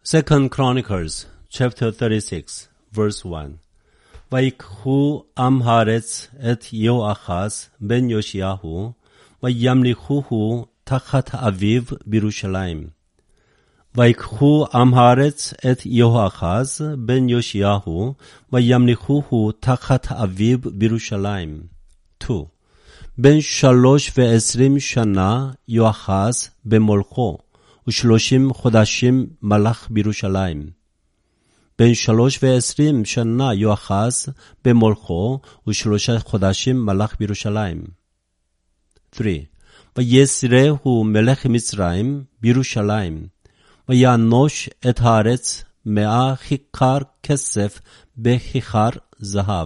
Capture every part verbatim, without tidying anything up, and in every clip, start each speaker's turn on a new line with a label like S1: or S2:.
S1: Second Chronicles, chapter thirty-six, verse one. ויקחו עם הארץ את יהואחז בן יאשיהו, וימליכוהו תחת אביו בירושלים. ויקחו עם הארץ את יהואחז בן יאשיהו, וימליכוהו תחת אביו בירושלים. two. בן שלוש ועשרים שנה יהואחז במולכו, ושלושים חודשים מלך בירושלים. בן שלוש ועשרים שנה יהואחז במולכו, ושלושה חודשים מלך בירושלים. three. ויסרהו מלך מצרים בירושלים, ויאנוש את הארץ מאה כיכר כסף בכיכר זהב.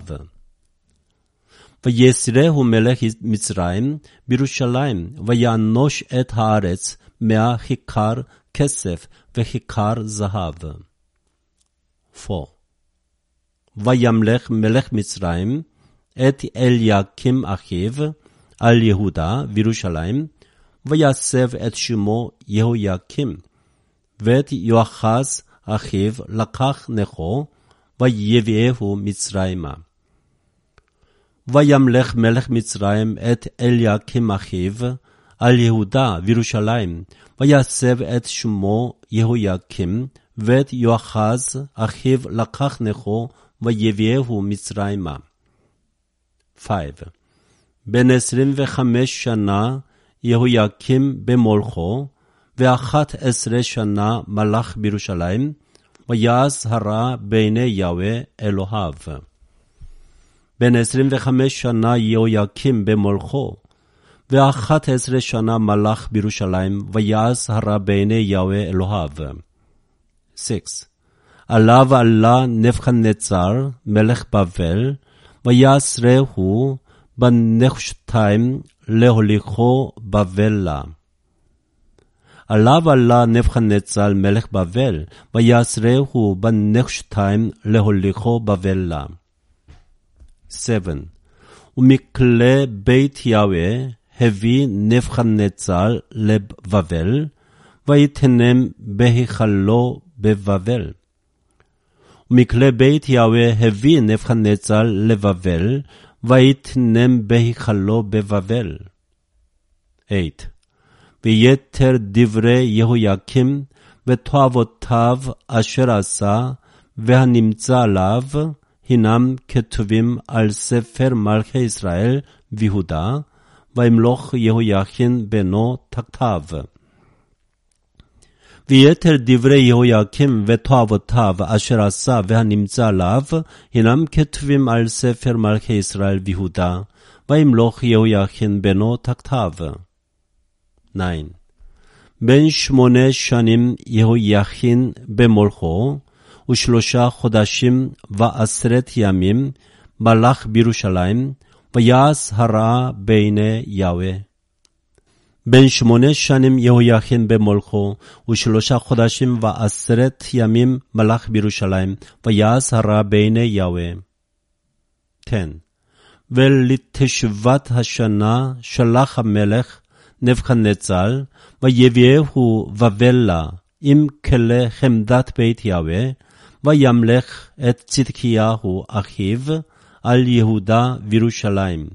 S1: ויסרהו מלך מצרים בירושלים, ויאנוש את הארץ מאה כיכר כסף וכיכר זהב. four. וימלך מלך מצרים את אליקים אחיו על יהודה וירושלים, ויסב את שמו יהויקים, ואת יהואחז אחיו לקח נכו, ויביאהו מצרימה. וימלך מלך מצרים את אליקים אחיו על יהודה וירושלים, ויסב את שמו יהויקים, ואת יהואחז אחיו לקח נכו, ויביאהו מצרימה. five. בן עשרים וחמש שנה יהויקים במולכו, ואחת עשרה שנה מלך בירושלים, ויעש הרע בעיני יהוה אלוהיו. בן עשרים וחמש שנה יהויקים במולכו, ואחת עשרה שנה מלך בירושלים, ויעש הרע בעיני יהוה אלוהיו. six. עליו עלה נבוכדנצר מלך בבל, ויסרהו בנחשתיים להוליכו בבלה. עליו עלה נבוכדנצר מלך בבל, ויסרהו בנחשתיים להוליכו בבלה. seven. ומכלי בית יהוה הביא נבוכדנצר לבבל, ויתנם בהיכלו בבבל. ומכלי בית יהוה הביא נבוכדנצר לבבל, ויתנם בהיכלו בבבל. eight. ויתר דברי יהויקים ותועבותיו אשר עשה, והנמצא עליו, הינם כתובים על ספר מלכי ישראל ויהודה, וימלוך יהויכין בנו תחתיו. ויתר דברי יהויקים ותועבותיו אשר עשה והנמצא עליו, הינם כתובים על ספר מלכי ישראל ויהודה, וימלוך יהויכין בנו תחתיו. nine. בן שמונה שנים יהויכין במולכו, ושלושה חודשים ועשרת ימים מלך בירושלים, ויעש הרע בעיני יהוה. בן שמונה שנים יהויכין במולכו, ושלושה חודשים ועשרת ימים מלך בירושלים, ויעש הרע בעיני יהוה. ten. ולתשבת השנה שלח המלך נבוכדנצר, ויביאהו בבלה עם כלי חמדת בית יהוה, וימלך את צדקיהו אחיו על יהודה וירושלים.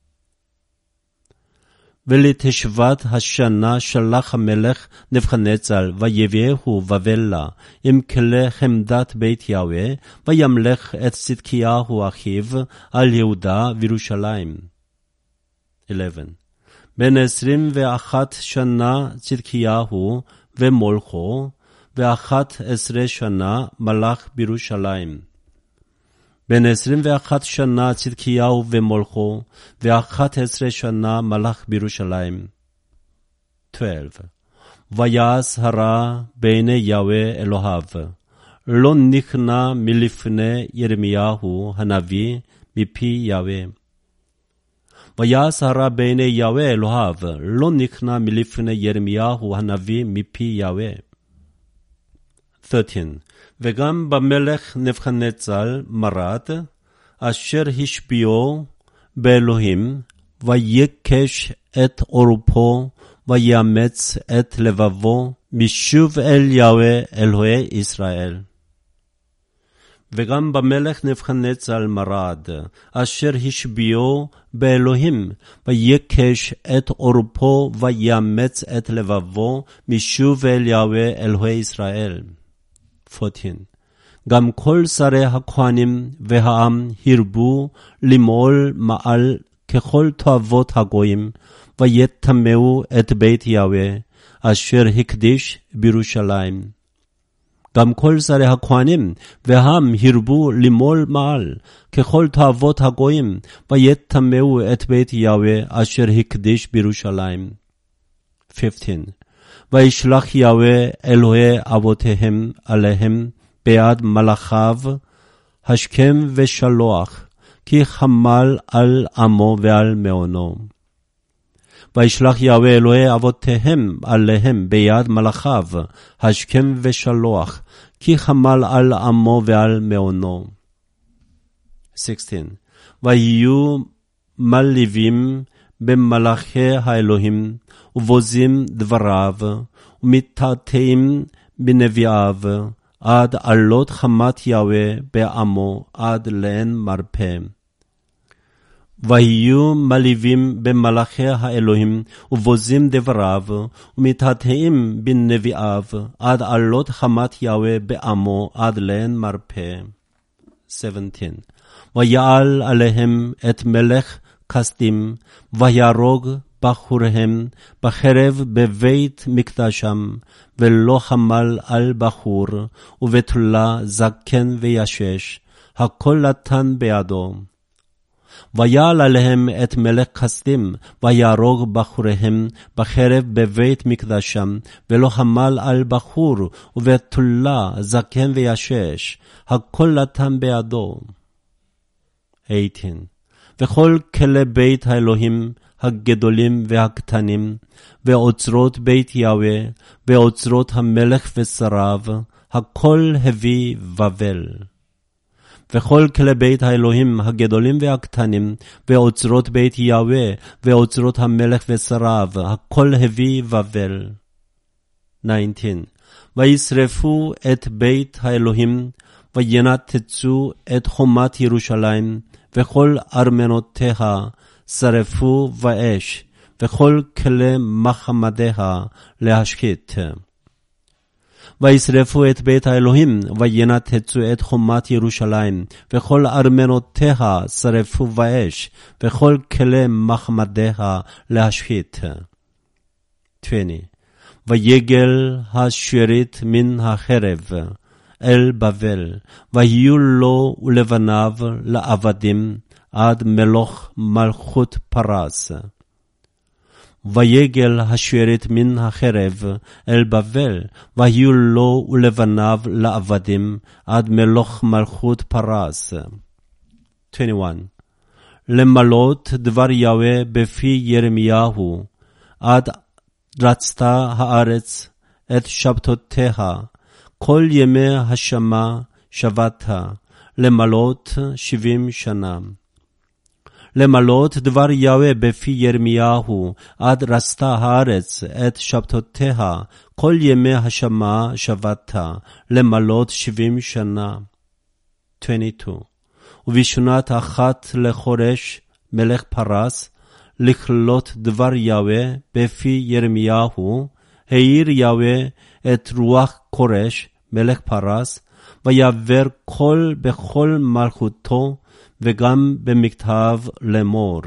S1: ולתשבת השנה שלח המלך נבוכדנצר, ויביאהו בבלה עם כלי חמדת בית יהוה, וימלך את צדקיהו אחיו על יהודה וירושלים. eleven. בן עשרים ואחת שנה צדקיהו ומולכו, ואחת עשרה שנה מלך בירושלים. בן עשרים ואחת שנה צדקיהו ומולכו, ואחת עשרה שנה מלך בירושלים. twelve. ויעש הרע בעיני יהוה אלוהיו, לא נכנע מלפני ירמיהו הנביא מפי יהוה. ויעש הרע בעיני יהוה אלוהיו, לא נכנע מלפני ירמיהו הנביא מפי יהוה. thirteen. וגם במלך נבוכדנצר מרד, אשר השביעו באלוהים, ויקש את עורפו, ויאמץ את לבבו משוב אל יהוה אלוהי ישראל. וגם במלך נבוכדנצר מרד, אשר השביעו באלוהים, ויקש את עורפו ויאמץ את לבבו, משוב אל יהוה אלוהי ישראל. ארבע עשרה. גם כל שרי הכהנים והעם הרבו למעול מעל ככל תועבות הגויים, ויטמאו את בית יהוה, אשר הקדיש בירושלים. גם כל שרי הכהנים והעם הרבו למעול מעל ככל תועבות הגויים, ויטמאו את בית יהוה, אשר הקדיש בירושלים. חמש עשרה. וישלח יהוה אלוהי אבותיהם עליהם ביד מלאכיו, השכם ושלוח, כי חמל על עמו ועל מעונו. וישלח יהוה אלוהי אבותיהם עליהם ביד מלאכיו, השכם ושלוח, כי חמל על עמו ועל מעונו. שש עשרה. ויהיו מלווים במלאכי האלוהים, ובוזים דבריו, ומתעתעים בנביאיו, עד עלות חמת יהוה בעמו, עד לאין מרפא. ויהיו מלווים במלאכי האלוהים, ובוזים דבריו, ומתעתעים בנביאיו, עד עלות חמת יהוה בעמו, עד לאין מרפא. שבע עשרה. ויעל עליהם את מלך כסדים, ויהרוג בחוריהם בחרב בבית מקדשם, ולא חמל על בחור, ובתולה זקן וישש, הכל נתן בידו. ויעל עליהם את מלך כסדים, ויהרוג בחוריהם בחרב בבית מקדשם, ולא חמל על בחור, ובתולה זקן וישש, הכל נתן בידו. שמונה עשרה. וכל כלי בית האלוהים הגדולים והקטנים, ואוצרות בית יהוה, ואוצרות המלך ושריו, הכל הביא בבל. וכל כלי בית האלוהים הגדולים והקטנים, ואוצרות בית יהוה, ואוצרות המלך ושריו, הכל הביא בבל. תשע עשרה. וישרפו את בית האלוהים, וינתצו את חומת ירושלים, וכל ארמנותיה שרפו באש, וכל כלי מחמדיה להשחית. וישרפו את בית האלוהים, וינתצו את חומת ירושלים, וכל ארמנותיה שרפו באש, וכל כלי מחמדיה להשחית. עשרים. ויגל השארית מן החרב אל בבל, ויהיו לו ולבניו לעבדים, עד מלוך מלכות פרס. ויגל השארית מן החרב אל בבל, ויהיו לו ולבניו לעבדים, עד מלוך מלכות פרס. עשרים ואחת. למלות דבר יהוה בפי ירמיהו, עד רצתה הארץ את שבתותיה, כל ימי השמה שבתה, למלות שבעים שנה. למלות דבר יהוה בפי ירמיהו, עד רצתה הארץ את שבתותיה, כל ימי השמה שבתה, למלות שבעים שנה. עשרים ושתיים. ובשנת אחת לחורש מלך פרס, לכלות דבר יהוה בפי ירמיהו, העיר יהוה את רוח קורש מלך פרס, ויעבר קול בכל מלכותו, וגם במכתב לאמור.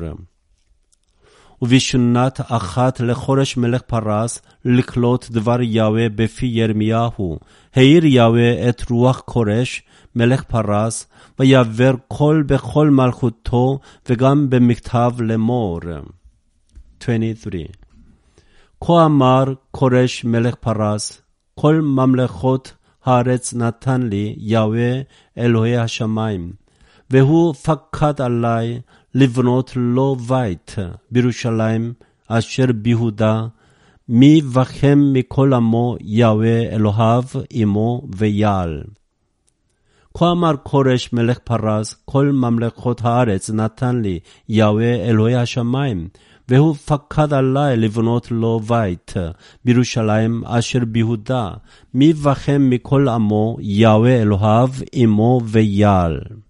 S1: ובשנת אחת לחורש מלך פרס, לקלוט דבר יהוה בפי ירמיהו, העיר יהוה את רוח קורש מלך פרס, ויעבר קול בכל מלכותו, וגם במכתב לאמור. עשרים ושלוש. כה אמר קורש מלך פרס, כל ממלכות הארץ נתן לי יהוה אלוהי השמיים, והוא פקד עלי לבנות לו בית בירושלים אשר ביהודה, מי וכם מכל עמו יהוה אלוהיו עמו ויעל. כה אמר קורש מלך פרס, כל ממלכות הארץ נתן לי יהוה אלוהי השמיים, והוא פקד עלי לבנות לו בית בירושלים אשר ביהודה, מי בכם מכל עמו, יהוה אלוהיו עמו ויעל.